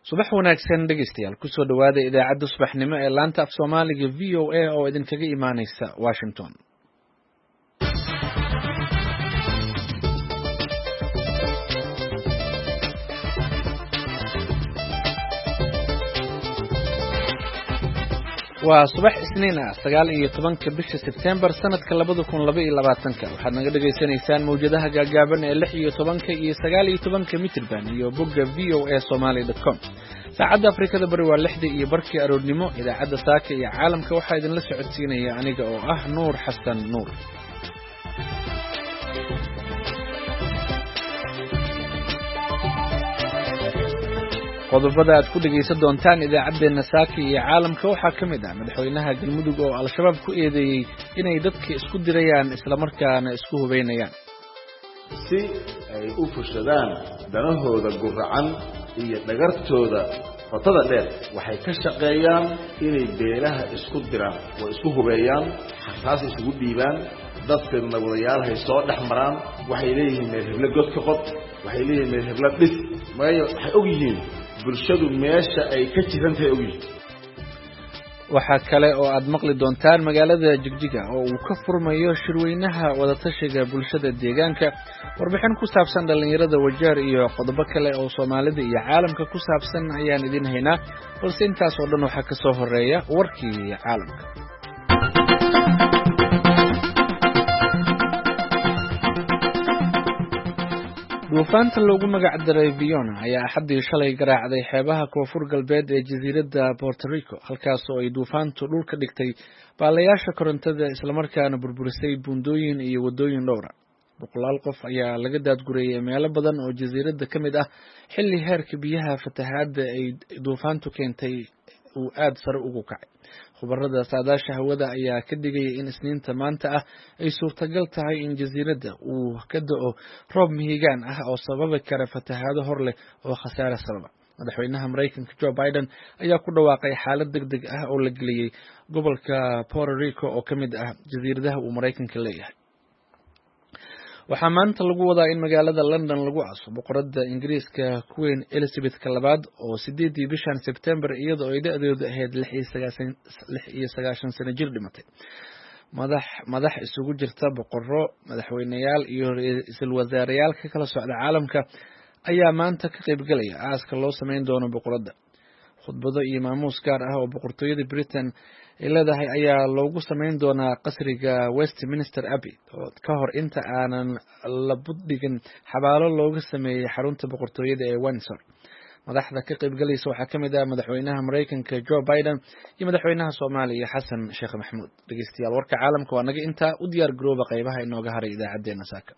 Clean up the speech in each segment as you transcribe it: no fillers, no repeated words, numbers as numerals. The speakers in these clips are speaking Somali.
subax wanaagsan dhegeystayaal kusoo dhawaada idaacadda subaxnimo ee laanta af Soomaaliga VOA oo idinkaga imaaneysa Washington. waa subax isniin ah 19 bisha September sanadka 2022 waxaad naga dhageysanaysaan mawjadaha gaagaaban ee 16 iyo 19 mitirban iyo bogga voasomali.com. saacadda Afrikada bari waa 6 iyo barkii aroornimo. idaacadda saaka iyo caalamka waxaa idinla socodsiinaya aniga oo ah Nuur Xasan Nuur. qodobada aad ku dhageysan doontaan idaacadeena saaka iyo caalamka waxaa ka mid ah madaxweynaha galmudug oo al-shabaab ku eedeeyay inay dadka isku dirayaan isla markaana isku hubeynayaan si ay u fushadaan danahooda guracan iyo dhagartooda qotada dheer waxay ka shaqeeyaan inay beelaha isku diraan oo isku hubeeyaan xasaas isugu dhiibaan dadka nabadayaal hay soo dhex maraan waxay leeyihiin meel hebla godka qod waxay leeyihiin meel hebla dhis waxay og yihiin bulshadu meesha ay ka jirantahay ogyihiin. waxaa kale oo aad maqli doontaan magaalada Jigjiga oo uu ka furmayo shirweynaha wadatashiga bulshada deegaanka, warbixin ku saabsan dhalinyarada Wajeer iyo qodobo kale oo Soomaalida iyo caalamka ku saabsan ayaan idin haynaa, balse intaas oo dhan waxaa ka soo horeeya warkii caalamka. duufaanta loogu magac daray Fiona ayaa axadii shalay garaacday xeebaha koonfur galbeed ee jasiiradda Puerto Rico, halkaas oo ay duufaantu dhulka dhigtay baalayaasha korontada isla markaana burburisay buundooyin iyo wadooyin dhowr ah. boqolaal qof ayaa laga daadgurayay meelo badan oo jasiiradda ka mid ah xilli heerka biyaha fatahaadda ay duufaantu keentay uu aad sare ugu kacay. khubarada saadaasha hawada ayaa ka digaya in isniinta maanta ah ay suurtagal tahay in jasiiradda uu ka da'o roob mihigaan ah oo sababi kara fatahaado hor leh oo khasaare sababa. madaxweynaha Mareykanka Joe Biden ayaa ku dhawaaqay xaalad degdeg ah oo la geliyay gobolka Puerto Rico oo ka mid ah jasiiradaha uu Mareykanka leeyahay. waxaa maanta lagu wadaa in magaalada London lagu aaso boqoradda Ingiriiska Queen Elizabeth II oo 8 bishan September iyadoo ay da'deedu ahayd 96 sano jir dhimatay. madax isugu jirta boqorro, madaxweynayaal iyo ra'iisul wasaareyaal ka kala socda caalamka ayaa maanta ka qayb galaya aaska loo sameyn doono boqoradda. khudbado iyo maamuus gaar ah oo boqortooyada Britain ay leedahay ayaa loogu sameyn doonaa qasriga Westminster Abbey oo ka hor inta aanan la budhigin xabaalo looga sameeyay xarunta boqortooyada ee Windsor. madaxda ka qayb galaysa waxaa ka mid ah madaxweynaha Mareykanka Joe Biden iyo madaxweynaha Soomaaliya Xasan Sheekh Maxamuud. dhageystayaal warka caalamka waa naga intaa. u diyaar garooba qaybaha inooga haray idaacadeena saaka.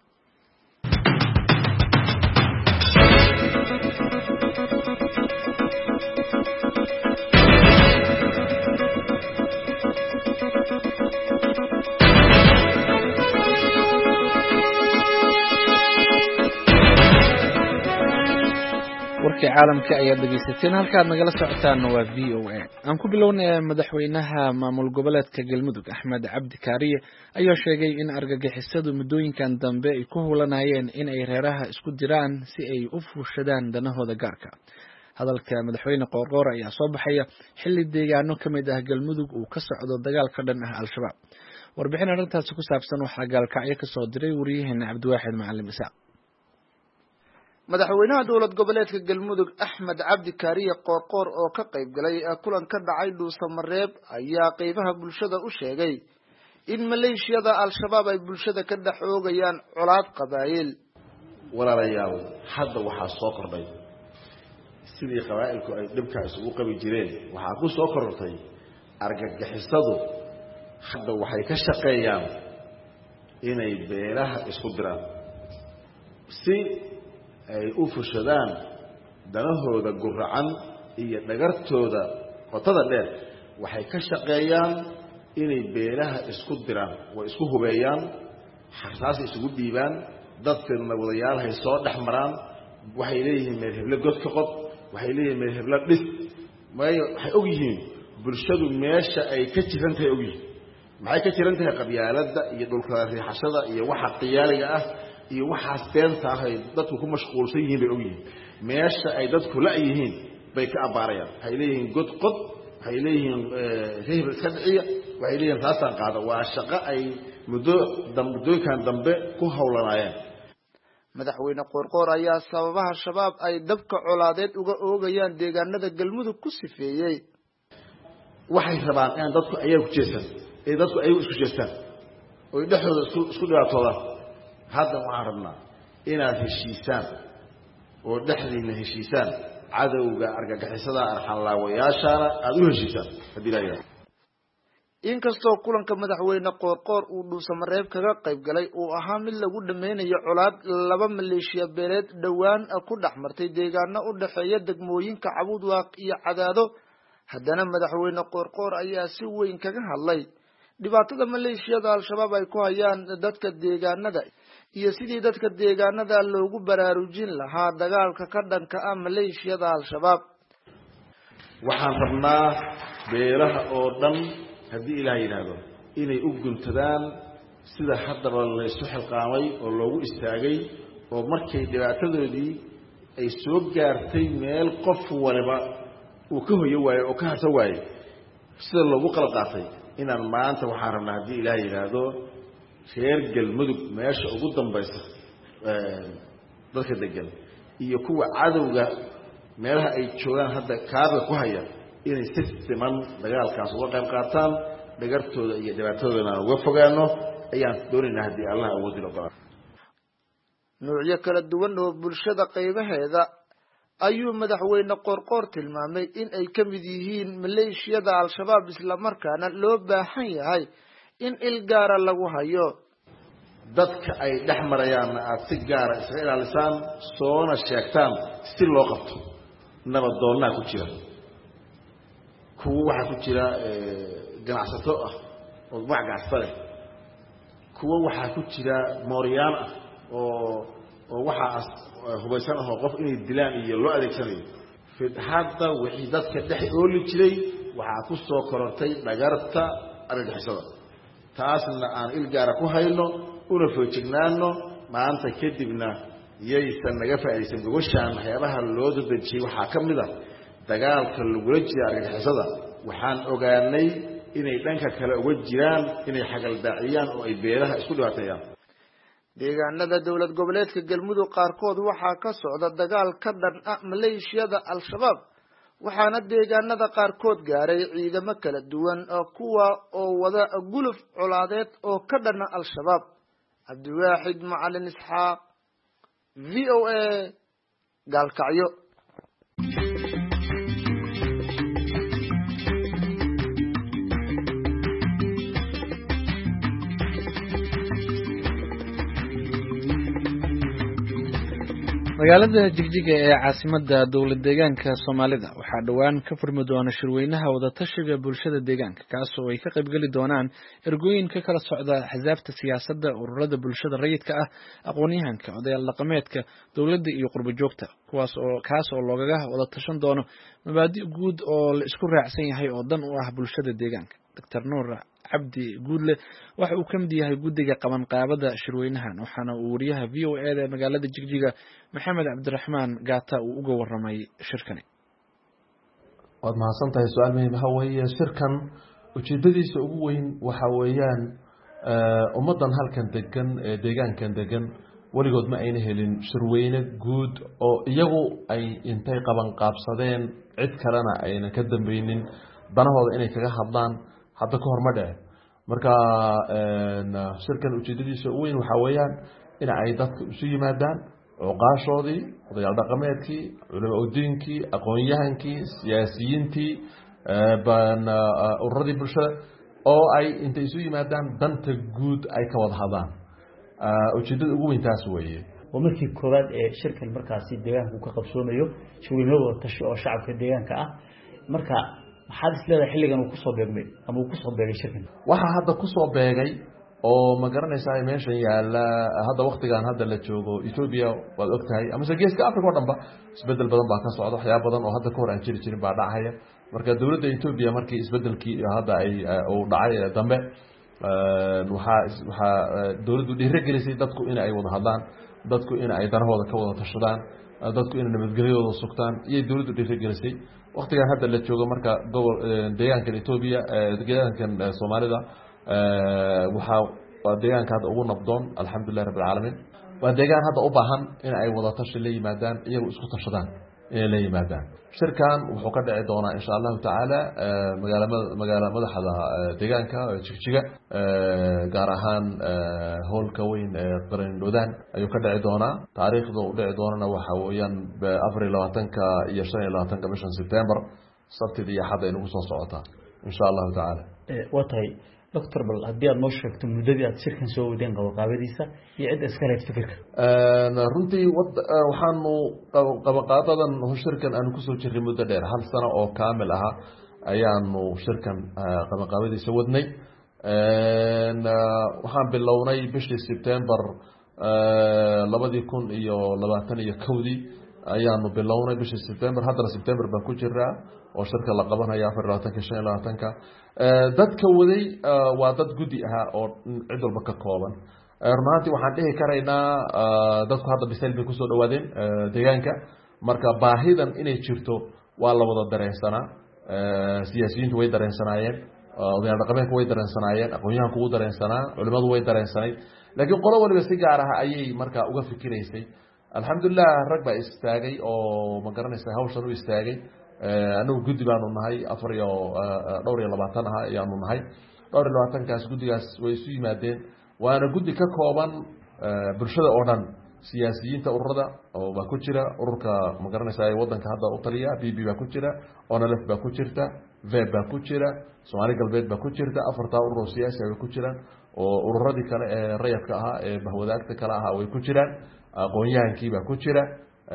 warkii caalamka ayaa dhageysateen, halkaad nagala socotaan waa VOA. aan ku bilownay madaxweynaha maamul goboleedka Galmudug Axmed Cabdi Kaariye ayaa sheegay in argagixisadu muddooyinkan dambe ay ku hulanayeen in ay reeraha isku diraan si ay u fuushadaan danahooda gaarka. hadalka madaxweyne Qoorqoor ayaa soo baxaya xilli deegaano ka mid ah Galmudug uu ka socdo dagaal ka dhan ah al-shabaab. warbixin arrintaas ku saabsan waxaa gaalkacyo ka soo diray wariyaheena Cabdiwaaxid Macalin Isaaq. madaxweynaha dowlad goboleedka Galmudug Axmed Cabdi Kaariye Qoorqoor oo ka qayb galay kulan ka dhacay Dhuusamareeb ayaa qaybaha bulshada u sheegay in maleeshiyada al-shabaab ay bulshada ka dhex oogayaan colaad qabaa'il. walaalayaal hadda waxaa soo kordhay sidii qabaa'ilku ay dhibka isugu qabi jireen waxaa ku soo korortay argagixisadu hadda waxay ka shaqeeyaan inay beelaha isku diraan si ay u fushadaan danahooda guracan iyo dhagartooda qotada dheer waxay ka shaqeeyaan inay beelaha isku diraan oo isku hubeeyaan xasaas isugu dhiibaan dadka nabadayaal hay soo dhex maraan waxay leeyihiin meel hebla godka qod waxay leeyihiin meel hebla dhis waxay og yihiin bulshadu meesha ay ka jirantahay ogyihiin. maxay ka jirantahay qabyaaladda iyo dhulka riixashada iyo waxa qiyaaliga ah iyo waxaas beenta ah ay dadku ku mashquulsan yihiin bay ogyihiin. meesha ay dadku la yihiin bay ka abaarayaan waxay leeyihiin god qod waxay leeyihiin reeb iska dhiciya waxay leeyihiin taasaan qaada waa shaqo ay muddooyinkan dambe ku howlanaayeen madaxweyne qoorqoor ayaa sababaha shabaab ay dabka colaadeed uga oogayaan deegaanada galmudug ku sifeeyey waxay rabaan in dadku ayaga ku jeestaan ee dadku ayagu isku jeestaan oo dhexdooda isku dhibaatoodaan hadda waxaan rabnaa inaad heshiisaan oo dhexdiina heshiisaan cadowga argagixisada arxanlaawayaashana aada u heshiisaan haddii laa yidhahdo inkastoo kulanka madaxweyne qoorqoor uu dhuusamareeb kaga qayb galay uu ahaa mid lagu dhameynayo colaad laba maleeshiya beeleed dhowaan ku dhex martay deegaano u dhexeeya degmooyinka Cabudwaaq iyo Cadaado haddana madaxweyne qoorqoor ayaa si weyn kaga hadlay dhibaatada maleeshiyada al-shabaab ay ku hayaan dadka deegaanada iyo sidii dadka deegaanada loogu baraarujin lahaa dagaalka ka dhanka ah maleeshiyada al-shabaab waxaan rabnaa beelaha oo dhan haddii ilaah yidhaahdo inay u guntadaan sida haddaba laysu xilqaamay oo loogu istaagay oo markay dhibaatadoodii ay soo gaartay meel qof waliba uu ka hoyo waayo oo ka harsa waayo sida loogu qalab qaatay inaan maanta waxaan rabnaa haddii ilaah yidhaahdo reer galmudug meesha ugu dambaysa dadka degan iyo kuwa cadowga meelaha ay joogaan hadda kaaba ku haya inay si siman dagaalkaas uga qayb qaataan dhagartooda iyo dhibaatadoodana aan uga fogaano ayaan doonaynaa haddii allah awoodi ogolaa nuucyo kala duwan oo bulshada qaybaheeda ayuu madaxweyne qoorqoor tilmaamay in ay ka mid yihiin maleeshiyada al-shabaab isla markaana loo baahan yahay in il gaara lagu hayo dadka ay dhex marayaanna aada si gaara iska ilaalisaan soona sheegtaan si loo qabto nabadoonnaa ku jira kuwo waxaa ku jira ganacsato ah oo magac ganacsato leh kuwo waxaa ku jira mooryaan ah oo waxaas hubaysan ahoo qof inay dilaan iyo loo adeegsanayo hadda wixii dadka dhex ooli jiray waxaa ku soo korortay dhagarta argagixisada taasna aan il gaara ku hayno una foojignaano maanta kadibna yaysan naga faa'iidaysan gobashaan waxyaabaha loo dadejiyey waxaa ka mid a dagaalka lagula jira argagixisada waxaan ogaanay inay dhanka kale uga jiraan inay xagaldaaciyaan oo ay beelaha isku dhibaateeyaan deegaanada dowlad goboleedka galmudug qaarkood waxaa ka socda dagaal ka dhan ah maleeshiyada al-shabaab waxaana deegaanada qaarkood gaaray ciidamo kala duwan kuwa oo wada guluf colaadeed oo ka dhana al-shabaab cabdiwaaxid macalin isxaaq VOA gaalkacyo magaalada jigjiga ee caasimada dowlad deegaanka Soomaalida waxaa dhawaan ka furmi doona shirweynaha wada tashiga bulshada deegaanka kaas oo ay ka qayb gali doonaan ergooyin ka kala socda axsaabta siyaasadda ururada bulshada rayidka ah aqoon-yahanka odayaal dhaqameedka dowladda iyo qurbo joogta kaas oo loogaga wada tashan doono mabaadi' guud oo la isku raacsan yahay oo dan u ah bulshada deegaanka Dr. Nuur Cabdi Guudle waxa uu ka mid yahay guddiga qabanqaabada shirweynahan waxaana uu wariyaha VOA ee magaalada Jigjiga Maxamed Cabdiraxmaan Gaata uu uga waramay shirkani. waad mahadsantahay su'aal muhiim ah weeye shirkan ujeedadiisa ugu weyn waxa weeyaan ummadan halkan degan ee deegaankan degan waligood ma ayna helin shirweyne guud oo iyagu ay intay qabanqaabsadeen cid kalena ayna ka dambaynin danahooda inay kaga hadlaan hadda ka hormadhe marka shirkan ujeedadiisa ugu weyn waxa weeyaan in ay dadka isu yimaadaan oqaashoodii odayaal dhaqameedkii culimo diinkii aqoon-yahankii siyaasiyiintii ururadii bulshada oo ay intay isu yimaadaan danta guud ay ka wada hadlaan ujeedada ugu weyn taas weeye oo markii koowaad ee shirkan markaasi deegaanku ka qabsoomayo shirweyne wada tashi oo shacabka deegaanka ah marka maxaad isleedahay xilligan uu kusoo beegmay ama uu kusoo beegay shirkan waxaa hadda kusoo beegay oo ma garanaysaa meeshan yaala hadda waqtigan hadda la joogo Ethiopia waad ogtahay ama geeska Afrika oo dhanba isbedel badan baa ka socda waxyaabo badan oo hadda ka hor aan jirin baa dhacaya marka dawladda Ethiopia markii isbedelkii hadda ay uu dhacay dambe waxa dawladdu dhiirigelisay dadku in ay wada hadlaan dadku in ay darahooda ka wada tashadaan dadku inay nabadgelyadooda sugtaan iyo dawladdu dhiirigelisay waqtigan hadda la joogo marka gobol deegaankan Ethiopia deegaankan Soomaalida waa deegaanka hadda ugu nabdoon alxamdulillahi rabbil caalamiin waa deegaan hadda u baahan in ay wada tashi la yimaadaan iyagu isku tashadaan inay la yimaadaan shirkan wuxuu ka dhici doonaa insha allahu tacaala magaala madaxda deegaanka Jigjiga gaar ahaan howlka weyn ee Qarindhoodaan ayuu ka dhici doonaa taariikhda uu dhici doonana waxa weeyaan 24 iyo 25 bisha September sabtida iyo xadda inuu soo socota insha allahu tacaala watay doctor bal haddii aad noo sheegto muddadii aad shirkan soo wadeen qabanqaabadiisa iyo cid iska leed fikirka runtii waxaanu qabanqaabadan shirkan aanu kusoo jirnay muddo dheer hal sano oo kaamil aha ayaanu shirkan qabanqaabadiisa wadnay waxaan bilownay bishii September 2021 ayaanu bilownay bishii September haddana September baan ku jiraa oo shirka la qabanayo 24-25 dadka waday waa dad gudi ah oo cid walba ka kooban runtii waxaan dhihi karaynaa dadku hadda bisayl bay kusoo dhawaadeen deegaanka marka baahidan inay jirto waa la wada dareensanaa siyaasiyiintu way dareensanaayeen odayaal dhaqameedku way dareensanaayeen aqoonyahanku wuu dareensanaa culimadu way dareensanay laakiin qolo waliba si gaar ah ayay marka uga fikiraysay alxamdulillah rag baa istaagay oo ma garanaysaa hawshan u istaagay anagu guddi baanu nahay 24 ah ayaanu nahay 24kaas guddigaas way isu yimaadeen waana guddi ka kooban bulshada oo dhan siyaasiyiinta ururada oo baa ku jira ururka ma garanaysaa wadanka hadda u taliya BB baa ku jira ONLF baa ku jirta VEB baa ku jira Soomaali galbeed baa ku jirta afarta urur siyaasi ah ku jiraan oo ururadii kale ee rayidka ahaa ee bahwadaagta kale ahaa way ku jiraan aqoonyahankii baa ku jira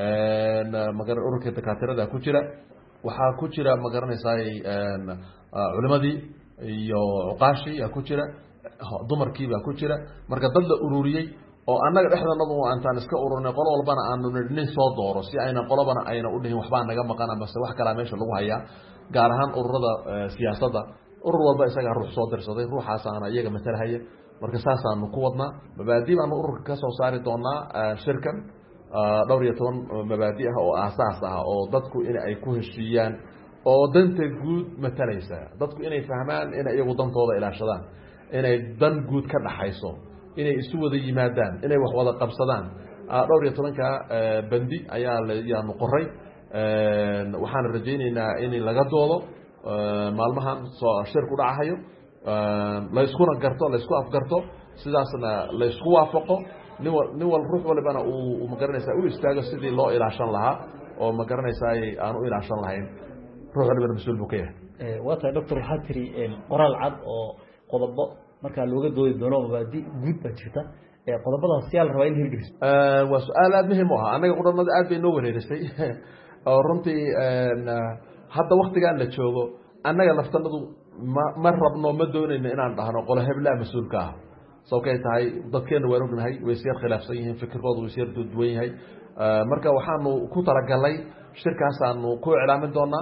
ururka takaatirada ku jira waxaa ku jira ma garanaysaa culimadii iyo uqaashi yaa ku jira dumarkii baa ku jira marka dad la ururiyay oo annaga dhexdanadu aantaan iska ururnay qolo walbana aanu nin soo dooro si ayna qolobana ayna u dhihin waxbaa naga maqan ama wax kala meesha lagu hayaa gaar ahaan ururada siyaasadda urur walba isaga ruux soo dirsaday ruuxaasana iyaga matalhaya marka saasaanu ku wadnaa mabaadi baanu ururka ka soo saari doonaa shirkan dhowr iyo 10 mabaadi ah oo aasaas ah oo dadku in ay ku heshiiyaan oo danta guud matalaysa dadku inay fahmaan in iyagu dantooda ilaashadaan inay dan guud ka dhaxayso inay isu wada yimaadaan inay wax wada qabsadaan dhowr iyo 10ka bandi ayaanu qoray waxaan rajaynaynaa in laga doodo maalmahan soo shirku dhacayo la iskuna garto la isku afgarto sidaasna la isku waafaqo nin wal ruux walbana uu ma garanaysaa u istaago sidii loo ilaashan lahaa oo ma garanaysaa aan u ilaashan lahayn ruux walbana mas'uul buu ka yahay waata doctor waxaa tiri qoraal cad oo qodobo marka looga doodi doono mabaadi guud baa jirta qodobadaas yaa la rabaa in hirgeliso waa su'aal aad muhiim u ah anaga qodobada aad bay noo wareerisay oo runtii hadda waqtigan la joogo annaga laftanadu ma rabno ma doonayno inaan dhahno qolo hebla mas'uulka ah sababtay tahay dadkeena waan ognahay way siyar khilaafsan yihiin fikirkoodu way siyar duwan yahay marka waxaanu ku talagalay shirkaas aanu ku iclaamin doonaa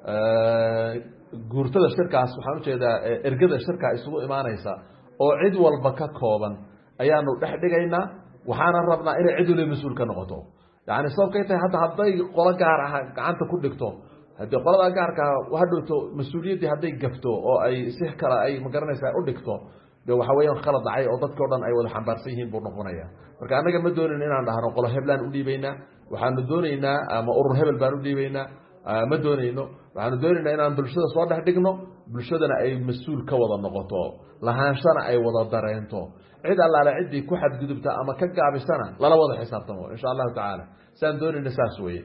guurtada shirkaas waxaan u jeedaa ergada shirka isugu imaanaysa oo cid walba ka kooban ayaanu dhex dhigaynaa waxaana rabnaa inay cid waliba mas'uul ka noqoto yani sababtay tahay hadday qolo gaar ah gacanta ku dhigto haddii qolada gaarka waxa dhigto mas'uuliyadii hadday gafto oo ay si kala ay ma garanaysaa u dhigto de waxa weeyaan khalad dhacay oo dadka dhan ay wada xambaarsan yihiin buu noqonaya marka anaga ma doonayno inaan dhahno qolo heblaan u dhiibaynaa waxaanu doonaynaa ama urur hebel baan u dhiibaynaa ma doonayno waxaanu doonaynaa inaan bulshada soo dhex dhigno bulshadana ay mas'uul ka wada noqoto lahaanshana ay wada dareento cid allaale ciddii ku xadgudubta ama ka gaabisana lala wada xisaabtamo insha allahu tacaala saan doonayna saas weeye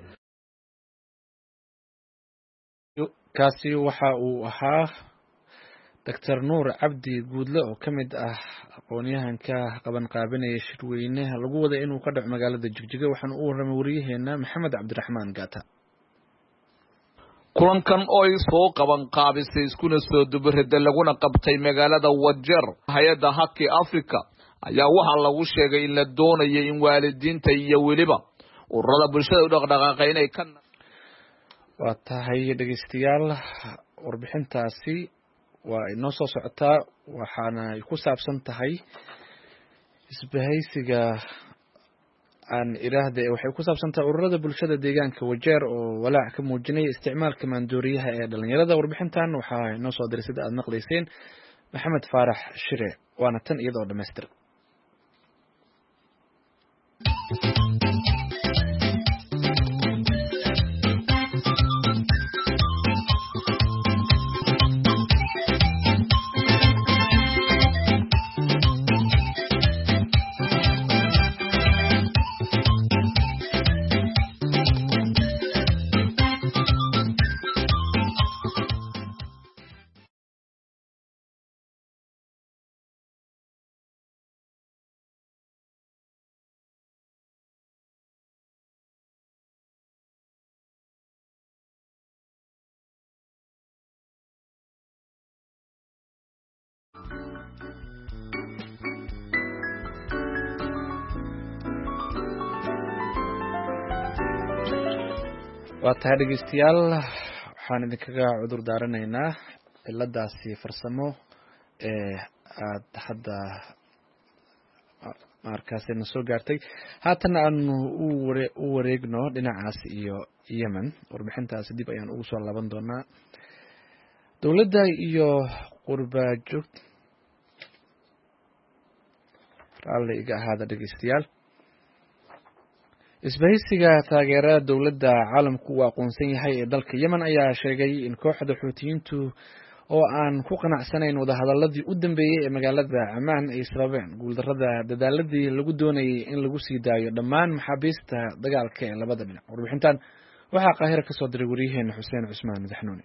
kaasi waxa uu ahaa Dr. Nuur Cabdi Guudle oo kamid ah aqoonyahanka qaban qaabinaya shirweynaha lagu wada inuu ka dhaco magaalada Jigjiga waxaan u waramay wariyaheena Maxamed Cabdiraxmaan Gaata kulankan oo ay soo qaban qaabisay iskuna soo dubarada laguna qabtay magaalada Wajeer hay'adda Haki Africa ayaa waxa lagu sheegay in la doonayo in waalidiinta iyo waliba ururada bulshada u dhaqdhaqaaqay inay kan waa tahay dhageystayaal warbixintaasi waa inoo soo socotaa waxaana ku saabsan tahay isbahaysiga aan iraahde waxay ku saabsantahay ururada bulshada deegaanka Wajeer oo walaac ka muujinaya isticmaalka maandooriyaha ee dhalinyarada. Warbixintan waxaa inoo soo diray sida aad maqlayseen Maxamed Faarax Shire, waana tan iyadoo dhammaystiran. waa tahay dhegeystayaal, waxaan idinkaga cudur daaranaynaa ciladaasi farsamo ee aad hadda markaasina soo gaartay. haatan aanu u wareegno dhinacaas iyo Yemen. warbixintaasi dib ayaan ugu soo laaban doonaa. dowladda iyo qurba joog raalli iga ahaada dhegeystayaal. isbahaysiga taageerada dowladda caalamku uu aqoonsan yahay ee dalka Yemen ayaa sheegay in kooxda Xuutiyiintu oo aan ku qanacsanayn wadahadaladii u dambeeyay ee magaalada Amman ay sababeen guuldarrada dadaaladii lagu doonayay in lagu sii daayo dhammaan maxaabiista dagaalka ee labada dhinac. warbixintan waxaa Qaahiro ka soo diray wariyaheena Xuseen Cusmaan Madaxnuuni.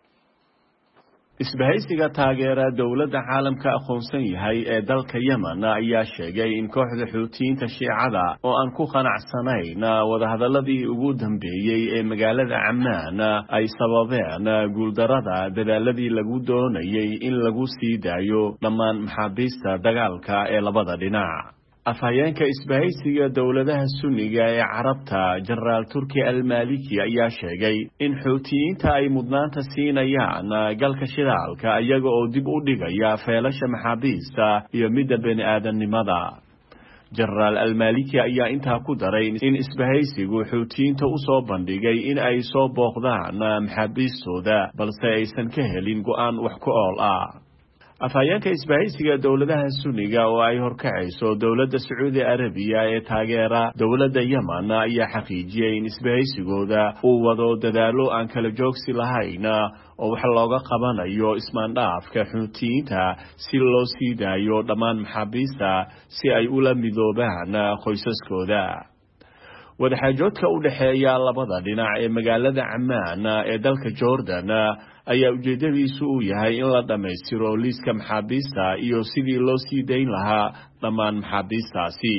isbahaysiga taageera dowladda caalamka aqoonsan yahay ee dalka Yemen ayaa sheegay in kooxda Xuutiyiinta Shiicada oo aan ku qanacsanayn wadahadaladii ugu dambeeyay ee magaalada Amman ay sababeen guuldarrada dadaaladii lagu doonayay in lagu sii daayo dhammaan maxaabiista dagaalka ee labada dhinac. afhayeenka isbahaysiga dowladaha sunniga ee carabta Jenaraal Turki al-Maliki ayaa sheegay in Xuutiyiinta ay mudnaanta siinayaan galka shidaalka iyaga oo dib u dhigaya feelasha maxaabiista iyo midda bini'aadanimada. Jenaraal al-Maliki ayaa intaa ku daray in isbahaysigu Xuutiyiinta u soo bandhigay in ay soo booqdaan maxaabiistooda balse aysan ka helin go'aan wax ku ool ah. afhayeenka isbahaysiga dowladaha sunniga oo ay horkacayso dowladda Sacuudi Arabiya ee taageera dowladda Yemen ayaa xaqiijiyay in isbahaysigooda uu wado dadaalo aan kala joogsi lahayn oo wax looga qabanayo ismaandhaafka Xuutiyiinta si loo sii daayo dhammaan maxaabiista si ay ula midoobaan qoysaskooda. wadaxaajoodka u dhaxeeya labada dhinac ee magaalada Amman ee dalka Jordan ayaa ujeedadiisu u yahay in la dhameystiro liiska maxaabiista iyo sidii loo sii dayn lahaa dhammaan maxaabiistaasi.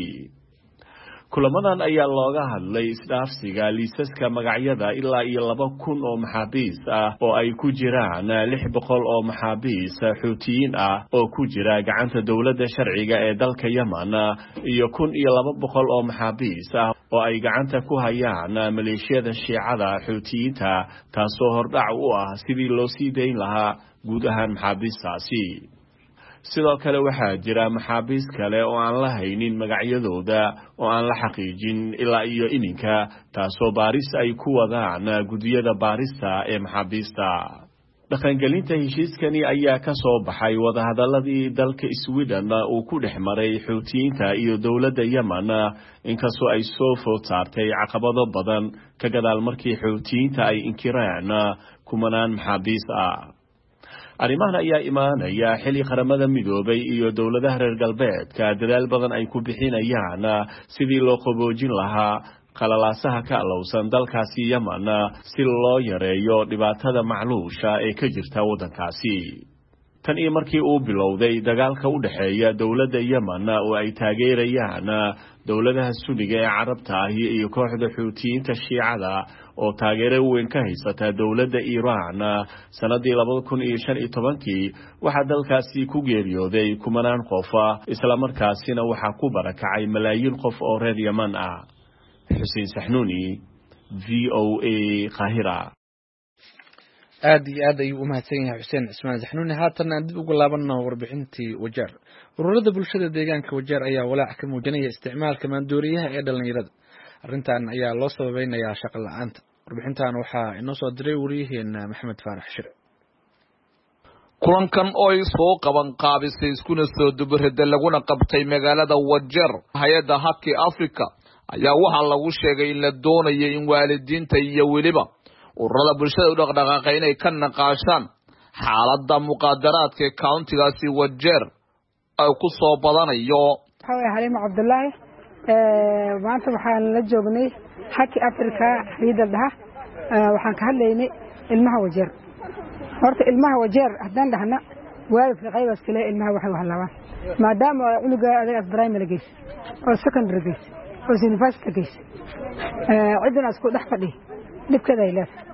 kulamadan ayaa looga hadlay isdhaafsiga liisaska magacyada ilaa iyo 2,000 oo maxaabiis ah oo ay ku jiraan 600 oo maxaabiis Xuutiyiin ah oo ku jira gacanta dowladda sharciga ee dalka Yemen iyo 1,200 oo maxaabiis ah oo ay gacanta ku hayaan maleeshiyada Shiicada Xuutiyiinta, taasoo hordhac u ah sidii loo sii dayn lahaa guud ahaan maxaabiistaasi. sidoo kale waxaa jira maxaabiis kale oo aan la haynin magacyadooda oo aan la xaqiijin ilaa iyo iminka, taasoo baaris ay ku wadaan gudiyada baarista ee maxaabiista. dhaqangelinta heshiiskani ayaa ka soo baxay wadahadaladii dalka Sweden uu ku dhex maray Xuutiyiinta iyo dowladda Yemen, inkastoo ay soo food saartay caqabado badan ka gadaal markii Xuutiyiinta ay inkireen kumanaan maxaabiis ah. arrimahan ayaa imaanaya xilli qaramada midoobay iyo dowladaha reer galbeedka dadaal badan ay ku bixinayaan sidii loo qaboojin lahaa qalalaasaha ka alowsan dalkaasi Yemen si loo yareeyo dhibaatada macluusha ee ka jirta waddankaasi. tan iyo markii uu bilowday dagaalka u dhaxeeya dowladda Yemen oo ay taageerayaan dowladaha Sunniga ee Carabta iyo kooxda Xuutiyiinta Shiicada oo taageero weyn ka haysata dowladda Iran sanadii 2015 waxa dalkaasi ku geeriyooday kumanaan qof, isla markaasina waxa ku barakacay malaayiin qof oo reer Yemen ah. Xuseen Saxnuuni, VOA Qaahira. aad iyo aad ayuu u mahadsan yahay Xuseen Cusmaan Saxnuuni. haatan aan dib ugu laabanno warbixintii Wajeer. ururada bulshada deegaanka Wajeer ayaa walaac ka muujinaya isticmaalka maandooriyaha ee dhalinyarada. arrintan ayaa loo sababeynayaa shaqo la'aanta. warbixintan waxaa inoo soo diray wariyaheena Maxamed Faarax Shire. kulankan oo ay soo qaban qaabisay iskuna soo dubarada laguna qabtay magaalada Wajeer hay'adda Haki Africa ayaa waxaa lagu sheegay in la doonayo in waalidiinta iyo weliba ururada bulshada u dhaqdhaqaaqay inay ka naqaashaan xaaladda muqaadaraadka countigaasi Wajeer ay ku soo badanayo. Halima Cabdullaahi maanta waxaan la joognay Haki Africa hay'adda waxaan ka hadlaynay ilmaha Wajeer. horta ilmaha Wajeer haddaan dhahna waalidka qaybaas kale ilmaha waxay wahalawaan maadaama cunuga adeeg primary gees oo secondary gees oo university gees cidina isku dhex fadhi dibkeeda ay leedahay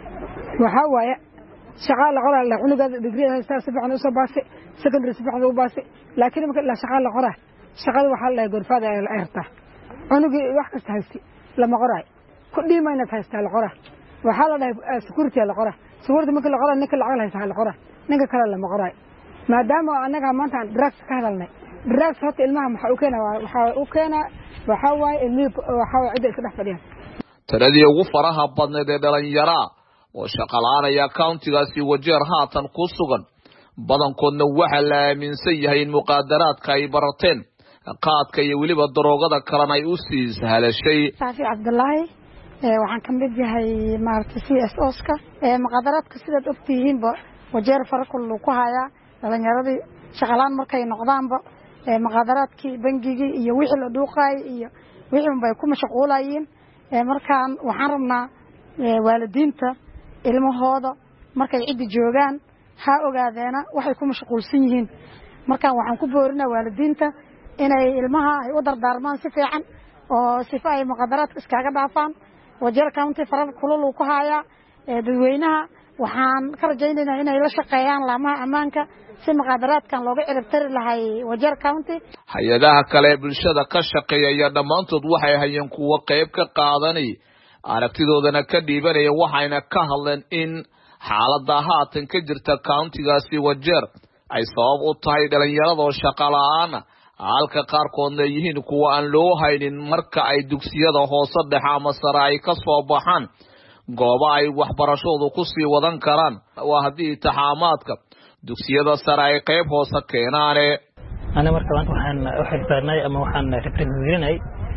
waxa waaye shaqaale qoraa la cunuga degree haysta si fiican u soo baasay secondary si fiican u baasay laakiin marka la shaqaale qoraa shaqada waxa la gorfaada ay ayrtaa cunugi wax kasta haysti lama qoray ku dhimayna haysta la qoraa waxa la dhahay security la qoraa suurta marka la qoraa ninka lacag haysta la qoraa ninka kale lama qoray maadaama anaga maanta drugs ka hadalnay drugs hata ilmaha waxa uu keenaa waxa waaye ilmaha waxa cid iska dhex fadhiyaan taradii ugu faraha badneed ee dhalinyaro oo shaqalaanaya countigaasi Wajeer haatan ku sugan badankoodna waxa la aaminsan yahay in muqaadaraadka ay barateen qaadka iyo weliba daroogada kalena ay u sii sahlashay. Saafi Cabdullaahi waxaan ka mid yahay maartay CSOska muqaadaraadka sidaad ogtihiinba Wajeer farakul ku haya dhalinyaradii shaqalaan markay noqdaanba muqaadaraadkii bangigii iyo wixii la dhuuqay iyo wixii bay ku mashquulayeen markaan waxaan rabnaa waalidiinta ilmahooda markay cid joogaan ha ogaadeena waxay ku mashquulsan yihiin markaan waxaan ku boorinaa waalidiinta inay ilmaha ay u dardaarmaan si fiican oo si ay muqaadaraadka iskaga dhaafaan. Wajeer County faral kulul ku haya dadweynaha waxaan ka rajaynaynaa inay la shaqeeyaan laamaha ammaanka si muqaadaraadkan looga ciribtiri lahay Wajeer County. hay'adaha kale bulshada ka shaqeeya dhamaantood waxay hayeen kuwa qayb ka qaadanay aragtidoodana ka dhiibanaya waxayna ka hadleen in xaaladda haatan ka jirta countigaasi Wajeer ay sabab u tahay dhalinyarada oo shaqo la'aan halka qaarkoodna yihiin kuwa aan loo haynin marka ay dugsiyada hoose dhexe ama sare ay ka soo baxaan goobo ay waxbarashadu ku sii wadan karaan waa haddii taxaamaadka dugsiyada sare ay qayb hoose keenaane. ana marka waxaan u xilsaarnay ama waxaan representaynay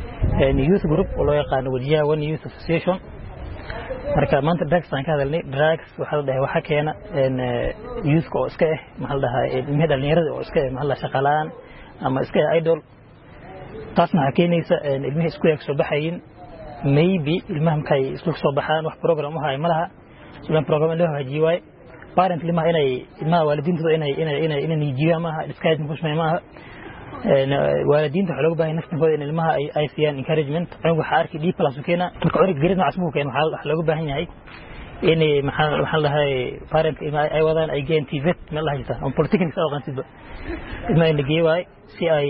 youth group oo loo yaqaan Wajiha One Youth Association marka maanta drugs aan ka hadalnay drugs waxa la dhahay waxa keena youth oo iska maxaa la dhahay ilmaha dhalinyarada oo iska maxaa la shaqalaan ama iska idol taasna keenaysa ilmaha isku soo baxayin maybe ilmaha markay isku soo baxaan wax program ah ay malaha sidoo program loo hajiyay parent ilmaha inay ilmaha waalidiintu inay nijiyaan maaha disguise mushmay maaha waalidiintu waxa loo baahan naftooda in ilmaha ay siiyaan encouragement waxa arkay D+ keena marka orig garid noocaas buu keen waxa looga baahan yahay in maxaa la dhahay parent ay wadaan ay geen TVET meel la haysta on politics oo qansiba ilmaha in geeyay si ay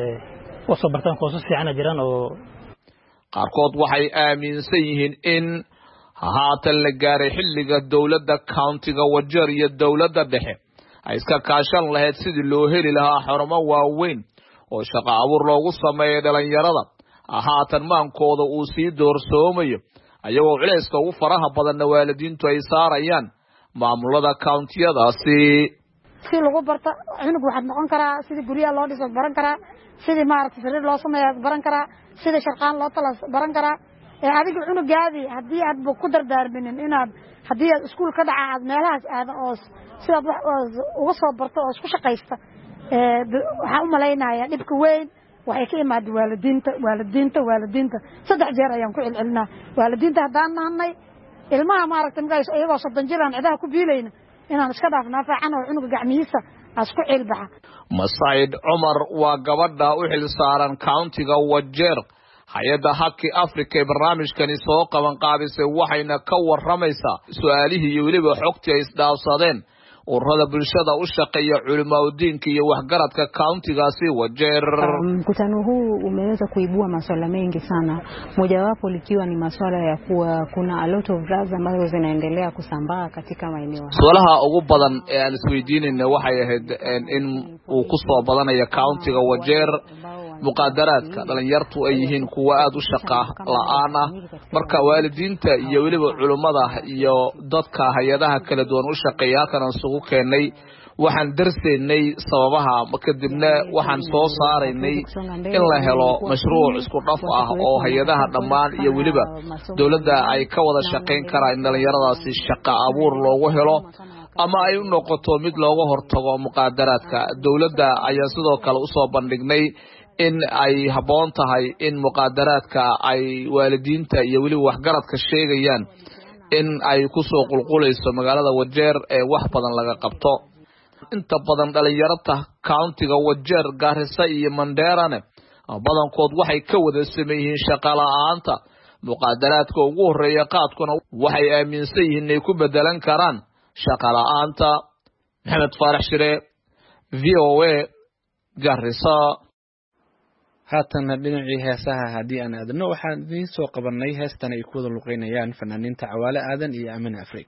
u soo bartaan qoysas fiican jiraan oo qaarkood waxay aaminsan yihiin in haatan la gaaray xilliga dawladda countiga Wajeer iyo dawladda dhexe ay iska kaashan lahayd sidii loo heli lahaa xarumo waaweyn oo shaqo abuur loogu sameeyo dhalinyarada haatan maankooda uu sii doorsoomayo ayagoo culayska ugu faraha badan waalidiintu ay saarayaan maamulada countiyadaasi. si lagu barta cunug waxaad noqon karaa sidii guriga loo dhiso baran karaa sidii maartay sariir loo sameeyo baran karaa sidii sharqaan loo tala baran karaa adiga cunugaadi haddii aad ku dardaarminin inaad haddii aad iskuul ka dhaca aad meelahaas aad oo sidaad wax uga soo barto oo isku shaqaysta waxaan u malaynayaa dhibka weyn waxay ka imaad waalidiinta 3 jeer ayaan ku celcelinaa waalidiinta haddaan nahnay ilmaha maaragtay markay iyagoo 30 jir aan cidaha ku biilayna inaan iska dhaafnaa fiican oo cunuga gacmihiisa asku cilbaxa. Masaid Umar waa gabadha u xil saaran countiga Wajeer hay'adda Haki Africa barnaamijkani soo qaban qaabisay waxayna ka waramaysaa su'aalihii iyo weliba xogtii ay isdhaafsadeen ururada bulshada u shaqeeya culimada diinka iyo waxgaradka countigaasi Wajeer. Mkutano huu umeweza kuibua masuala mengi sana, mojawapo likiwa ni masuala ya kuwa kuna a lot of drugs ambazo zinaendelea kusambaa katika maeneo haya. Su'aalaha ugu badan ee aan isweydiinayna waxay ahayd in uu ku soo badanayo countiga Wajeer muqaadaraadka dhalinyartu ay yihiin kuwa aad u shaqa la'aan ah marka waalidiinta iyo weliba culimada iyo dadka hay'adaha kala duwan u shaqeeya halkan isugu keenay waxaan darseynay sababaha kadibna waxaan soo saaraynay in la helo mashruuc isku dhaf ah oo hay'adaha dhammaan iyo weliba dawladda ay ka wada shaqeyn karaan in dhalinyaradaasi shaqo abuur loogu helo ama ay u noqoto mid looga hortago muqaadaraadka dawladda ayaa sidoo kale u soo bandhignay in ay haboon tahay in muqaadaraadka ay waalidiinta iyo weliba waxgaradka sheegayaan in ay ku soo qulqulayso magaalada Wajeer ee wax badan laga qabto inta badan dhalinyarada countiga Wajeer Garissa iyo Mandera badankood waxay ka wada sameeyeen shaqo la'aanta muqaadaraadka ugu horeeya qaadkuna waxay aaminsan yihiin inay ku bedelan karaan shaqo la'aanta Maxamed Faarax Shire VOA Garissa haatan dhinacii heesaha hadii aan aadno waxaan idin soo qabanay heestan ay ku wada luqeynayaan fanaaniinta Cawaale Aadan iyo Amin Afriik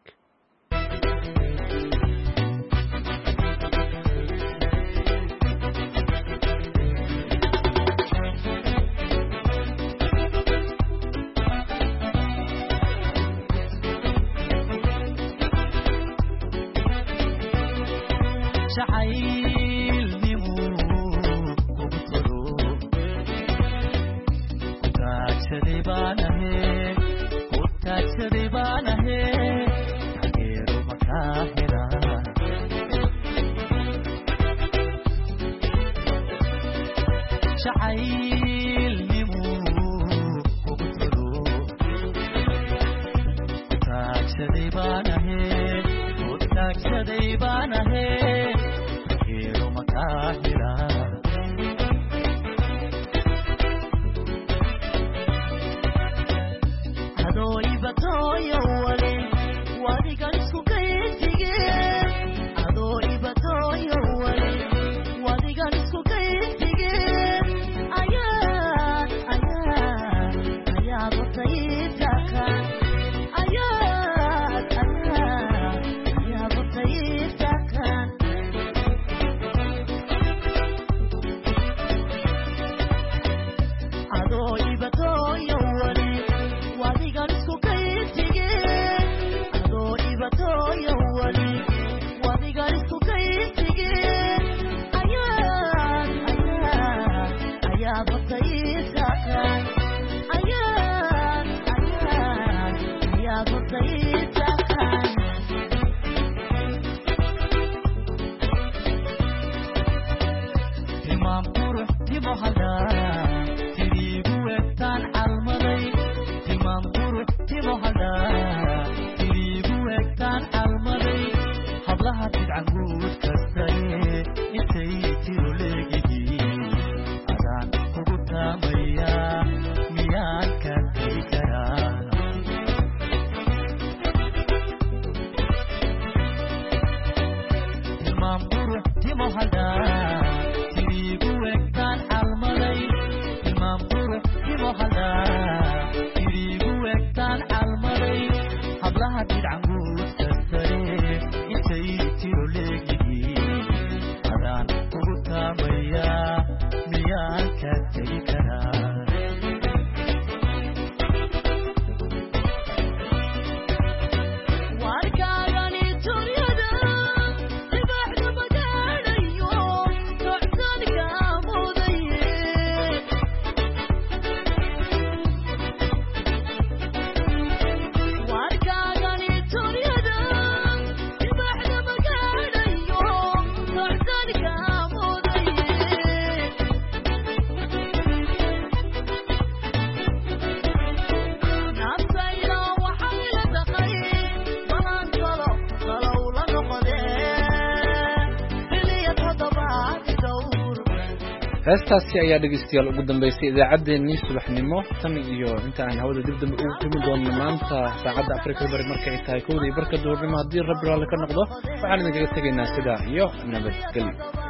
heestaasi ayaa dhageystayaal ugu dambeysay idaacaddeenii subaxnimo tan iyo inta aan hawada dib dambe ugu kulmi doono maanta saacadda Afrika bari marka ay tahay 1:00 duhurnimo haddii Rabbi raalli ka noqdo waxaan idinkaga tegaynaa sidaa iyo nabadgelyo